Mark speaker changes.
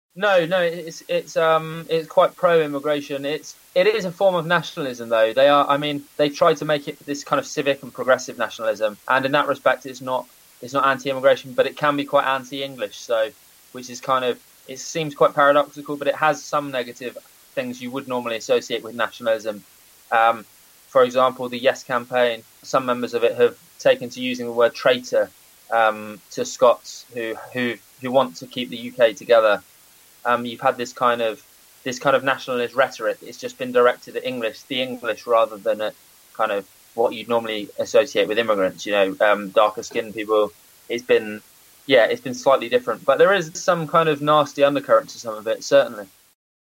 Speaker 1: No, it's quite pro-immigration. It is a form of nationalism, though. They are, I mean, they try to make it this kind of civic and progressive nationalism, and in that respect, it's not anti-immigration, but it can be quite anti-English. So, which is kind of it seems quite paradoxical, but it has some negative things you would normally associate with nationalism. Um, for example, the Yes campaign. Some members of it have taken to using the word traitor to Scots who want to keep the UK together. You've had this kind of nationalist rhetoric. It's just been directed at the English, rather than at kind of what you'd normally associate with immigrants. Darker skinned people. It's been, yeah, it's been slightly different, but there is some kind of nasty undercurrent to some of it, certainly.